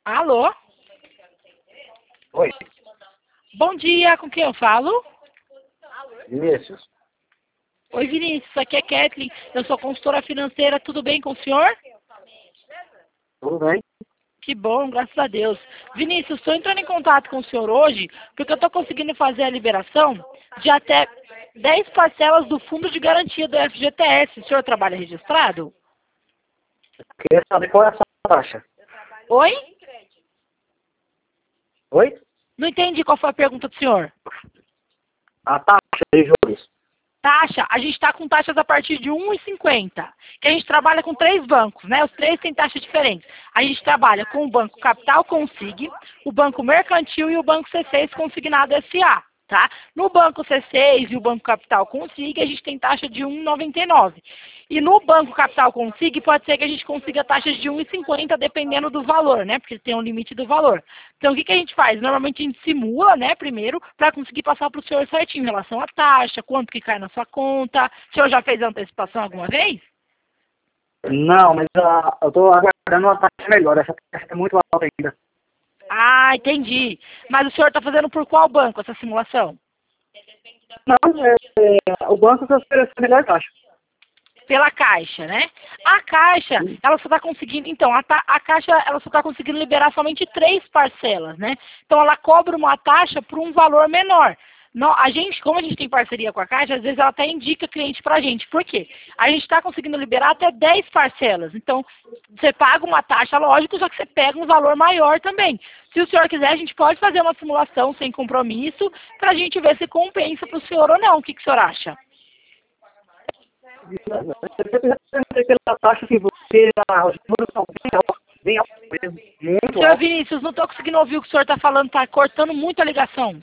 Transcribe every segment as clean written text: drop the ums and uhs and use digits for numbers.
Alô? Oi, Bom dia, com quem eu falo? Vinícius. Oi, Vinícius, aqui é Kathleen. Eu sou consultora financeira, tudo bem com o senhor? Tudo bem? Que bom, graças a Deus. Vinícius, estou entrando em contato com o senhor hoje porque eu estou conseguindo fazer a liberação de até 10 parcelas do Fundo de Garantia do FGTS. O senhor trabalha registrado? Queria saber qual é a sua taxa. Oi? Oi? Não entendi qual foi a pergunta do senhor. A taxa de juros. Taxa, a gente está com taxas a partir de 1,50, que a gente trabalha com 3 bancos, né? Os 3 têm taxas diferentes. A gente trabalha com o Banco Capital Consig, o Banco Mercantil e o Banco C6 Consignado SA, tá? No Banco C6 e o Banco Capital Consig, a gente tem taxa de 1,99. E no Banco Capital Consig, pode ser que a gente consiga taxas de 1,50 dependendo do valor, né? Porque tem um limite do valor. Então, o que a gente faz? Normalmente a gente simula, né, primeiro, para conseguir passar para o senhor certinho em relação à taxa, quanto que cai na sua conta. O senhor já fez a antecipação alguma vez? Não, mas eu estou aguardando uma taxa melhor. Essa taxa é muito alta ainda. Ah, entendi. Mas o senhor está fazendo por qual banco essa simulação? Não, o banco que oferece a melhor taxa. Pela Caixa, né? A Caixa, ela só está conseguindo, então, a Caixa, ela só está conseguindo liberar somente 3 parcelas, né? Então, ela cobra uma taxa por um valor menor. A gente, como a gente tem parceria com a Caixa, às vezes ela até indica cliente pra gente. Por quê? A gente está conseguindo liberar até 10 parcelas. Então, você paga uma taxa, lógico, só que você pega um valor maior também. Se o senhor quiser, a gente pode fazer uma simulação sem compromisso para a gente ver se compensa para o senhor ou não. O que o senhor acha? Eu perguntei pela taxa que você, os juros são bem altos mesmo, muito Senhor altos. Vinícius, não estou conseguindo ouvir o que o senhor está falando, está cortando muito a ligação.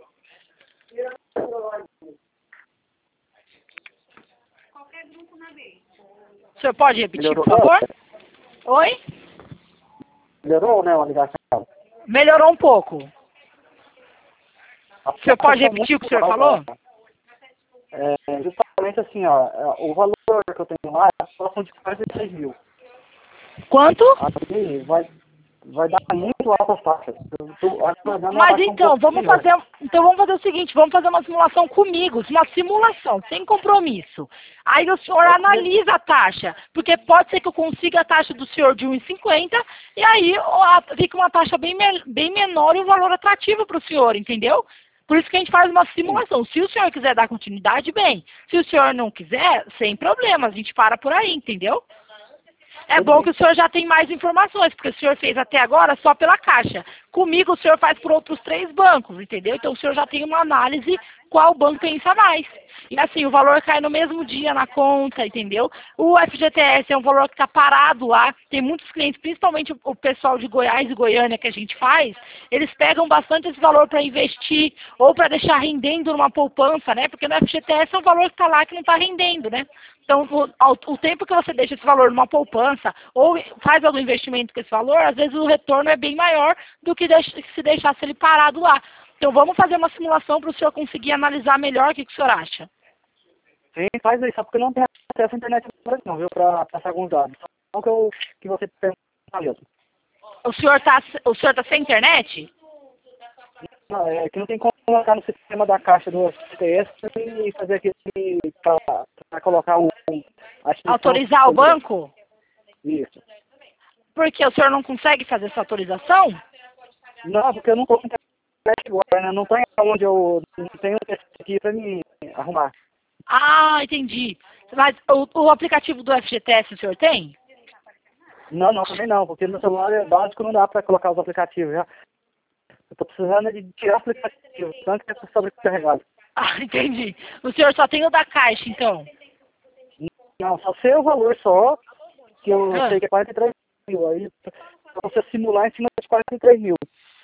O senhor pode repetir, por Melhorou? favor? Oi? Melhorou, né, a ligação? Melhorou um pouco. A O senhor pode taxa é repetir o que o senhor muito falou? alta. Justamente assim, ó, o valor que eu tenho lá é próximo de 46 mil. Quanto? Aí vai dar muito alta as taxas. Eu tô aguardando uma Mas taxa um então, pouco melhor. vamos fazer o seguinte, vamos fazer uma simulação comigo, uma simulação, sem compromisso. Aí o senhor analisa a taxa, porque pode ser que eu consiga a taxa do senhor de 1,50 e aí fica uma taxa bem menor e um valor atrativo para o senhor, entendeu? Por isso que a gente faz uma simulação. Se o senhor quiser dar continuidade, bem. Se o senhor não quiser, sem problemas, a gente para por aí, entendeu? É bom que o senhor já tem mais informações, porque o senhor fez até agora só pela Caixa. Comigo o senhor faz por outros 3 bancos, entendeu? Então o senhor já tem uma análise qual banco pensa mais. E assim, o valor cai no mesmo dia na conta, entendeu? O FGTS é um valor que está parado lá. Tem muitos clientes, principalmente o pessoal de Goiás e Goiânia que a gente faz, eles pegam bastante esse valor para investir ou para deixar rendendo numa poupança, né? Porque no FGTS é um valor que está lá que não está rendendo, né? Então, o tempo que você deixa esse valor numa poupança ou faz algum investimento com esse valor, às vezes o retorno é bem maior do que se deixasse ele parado lá. Então, vamos fazer uma simulação para o senhor conseguir analisar melhor o que o senhor acha. Sim, faz aí, só porque eu não tenho acesso à internet agora não, viu, para passar alguns dados. Só que você pergunta mesmo. O senhor tá sem internet? Não, é que não tem como colocar no sistema da caixa do FTS e fazer aquele para colocar a instituição. Autorizar o banco? Isso. Porque o senhor não consegue fazer essa autorização? Não, porque eu não estou com internet agora, né? Não tem onde eu não tenho um PC aqui para me arrumar. Ah, entendi. Mas o aplicativo do FGTS o senhor tem? Não, também não, porque no celular é básico, não dá para colocar os aplicativos já. Eu estou precisando de tirar o aplicativo, tanto que é sobrecarregado. Ah, entendi. O senhor só tem o da Caixa, então? Não, só sei o valor só, que eu Ah. sei que é 43 mil. Aí pra você simular em cima de 43 mil.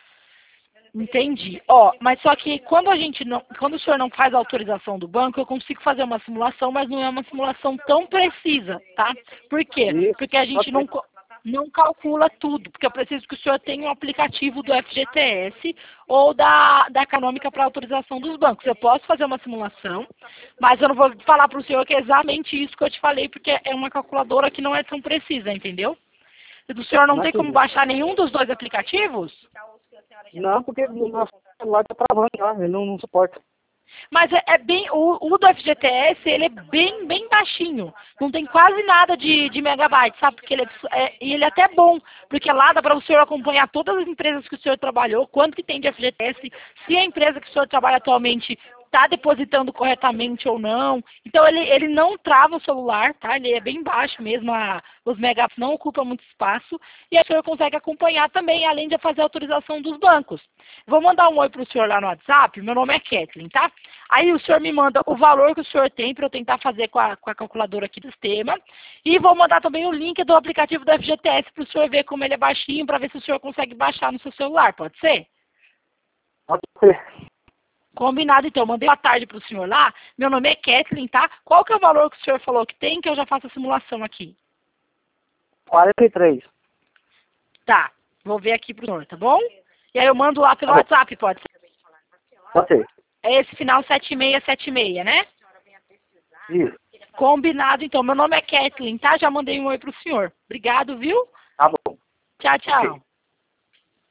Entendi. Ó, mas só que quando o senhor não faz a autorização do banco, eu consigo fazer uma simulação, mas não é uma simulação tão precisa, tá? Por quê? Isso. Porque a gente não calcula tudo, porque eu preciso que o senhor tenha um aplicativo do FGTS ou da Econômica para autorização dos bancos. Eu posso fazer uma simulação, mas eu não vou falar para o senhor que é exatamente isso que eu te falei, porque é uma calculadora que não é tão precisa, entendeu? E do senhor não Não tem como acredito. baixar nenhum dos dois aplicativos? Não, porque o meu celular tá travando já, ele não suporta. Mas é bem, o do FGTS, ele é bem baixinho. Não tem quase nada de megabyte, sabe? Porque e ele é até bom, porque lá dá para o senhor acompanhar todas as empresas que o senhor trabalhou, quanto que tem de FGTS, se a empresa que o senhor trabalha atualmente está depositando corretamente ou não. Então, ele não trava o celular, tá? Ele é bem baixo mesmo, os megabytes não ocupam muito espaço, e aí o senhor consegue acompanhar também, além de fazer a autorização dos bancos. Vou mandar um oi para o senhor lá no WhatsApp, meu nome é Kathleen, tá? Aí o senhor me manda o valor que o senhor tem para eu tentar fazer com a calculadora aqui do sistema, e vou mandar também o link do aplicativo do FGTS para o senhor ver como ele é baixinho, para ver se o senhor consegue baixar no seu celular, pode ser? Pode ser. Combinado, então. Mandei boa tarde para o senhor lá. Meu nome é Kathleen, tá? Qual que é o valor que o senhor falou que tem, que eu já faço a simulação aqui? 43. Tá. Vou ver aqui pro senhor, tá bom? E aí eu mando lá pelo Tá bom. WhatsApp, pode ser? Pode ser. É esse final 7676, né? Isso. Combinado, então. Meu nome é Kathleen, tá? Já mandei um oi pro senhor. Obrigado, viu? Tá bom. Tchau, tchau. Ok.